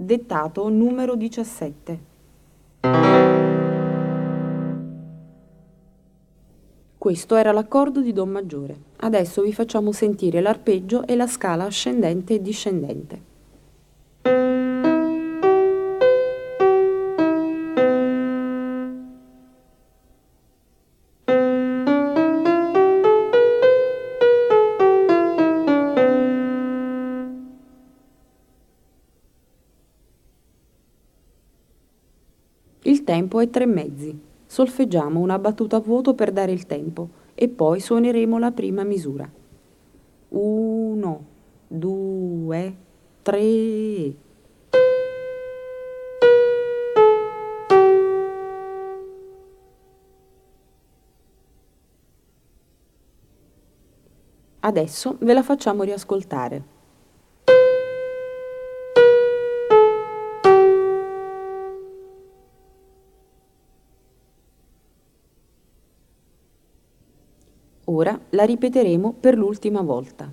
Dettato numero 17. Questo era l'accordo di Do maggiore. Adesso vi facciamo sentire l'arpeggio e la scala ascendente e discendente. Il tempo è 3/3. Solfeggiamo una battuta a vuoto per dare il tempo e poi suoneremo la prima misura. 1, 2, 3. Adesso ve la facciamo riascoltare. Ora la ripeteremo per l'ultima volta.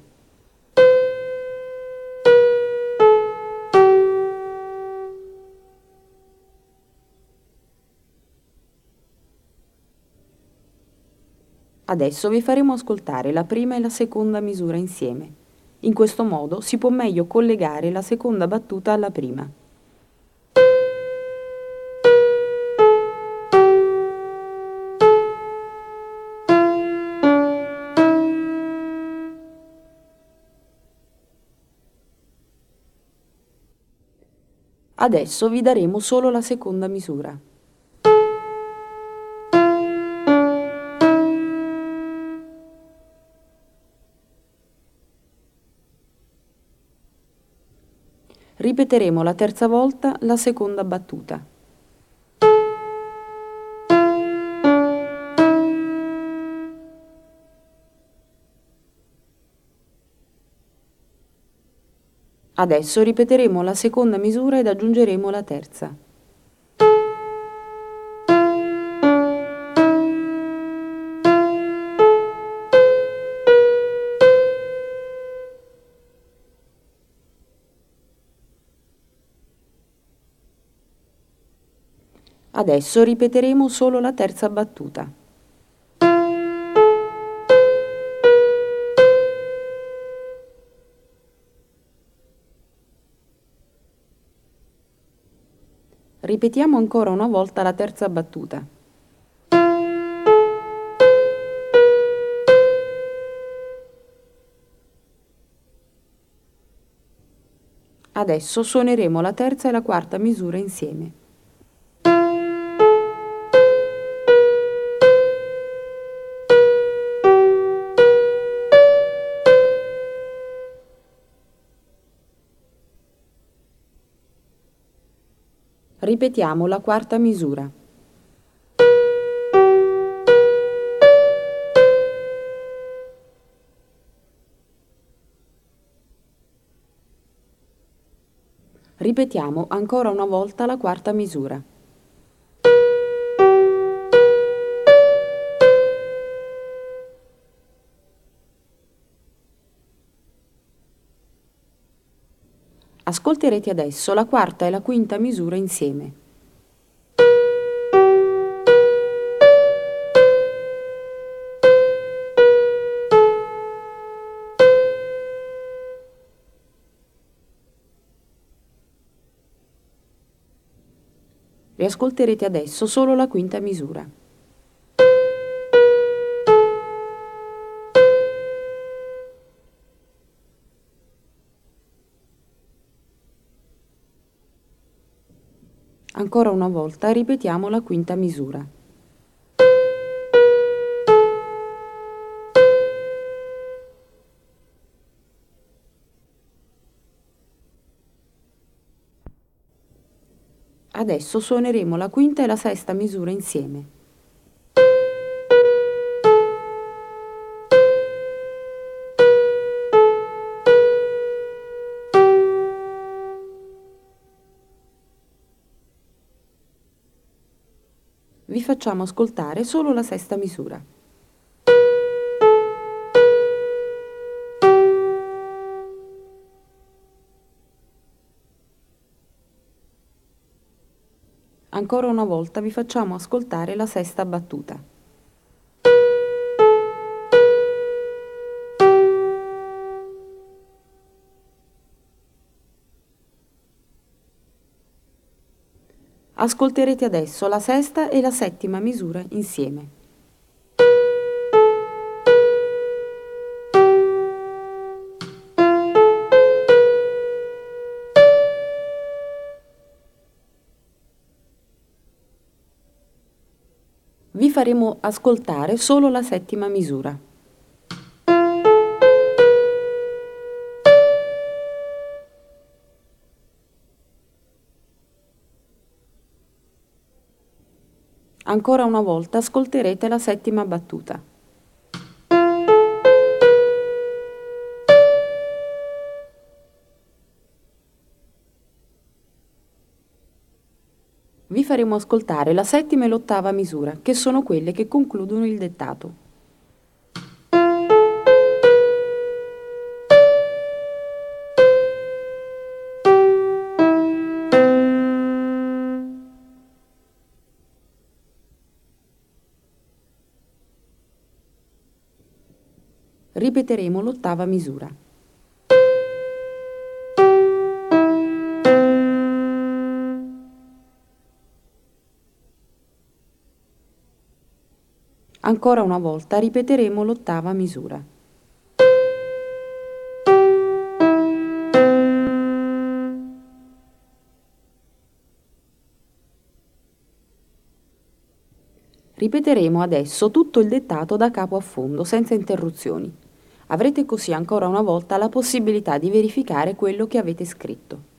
Adesso vi faremo ascoltare la prima e la seconda misura insieme. In questo modo si può meglio collegare la seconda battuta alla prima. Adesso vi daremo solo la seconda misura. Ripeteremo la terza volta la seconda battuta. Adesso ripeteremo la seconda misura ed aggiungeremo la terza. Adesso ripeteremo solo la terza battuta. Ripetiamo ancora una volta la terza battuta. Adesso suoneremo la terza e la quarta misura insieme. Ripetiamo la quarta misura. Ripetiamo ancora una volta la quarta misura. Ascolterete adesso la quarta e la quinta misura insieme. Riascolterete adesso solo la quinta misura. Ancora una volta ripetiamo la quinta misura. Adesso suoneremo la quinta e la sesta misura insieme. Vi facciamo ascoltare solo la sesta misura. Ancora una volta vi facciamo ascoltare la sesta battuta. Ascolterete adesso la sesta e la settima misura insieme. Vi faremo ascoltare solo la settima misura. Ancora una volta ascolterete la settima battuta. Vi faremo ascoltare la settima e l'ottava misura, che sono quelle che concludono il dettato. Ripeteremo l'ottava misura. Ancora una volta ripeteremo l'ottava misura. Ripeteremo adesso tutto il dettato da capo a fondo, senza interruzioni. Avrete così ancora una volta la possibilità di verificare quello che avete scritto.